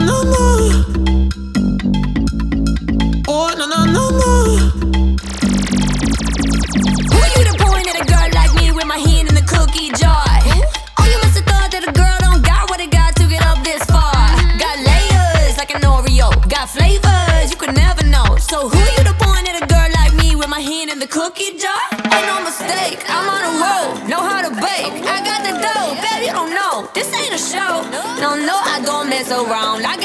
no, no. Oh, no, no, no, no. Who you to point at a girl like me with my hand in the cookie jar? Oh, you must have thought that a girl don't got what it got to get up this far. Got layers like an Oreo, got flavors you could never know. So who you to point at a girl like me with my hand in the cookie jar? Ain't no mistake, I'm on a roll, know how to bake. I got the dough, baby, you don't know, this ain't a show. No, no, I don't mess around.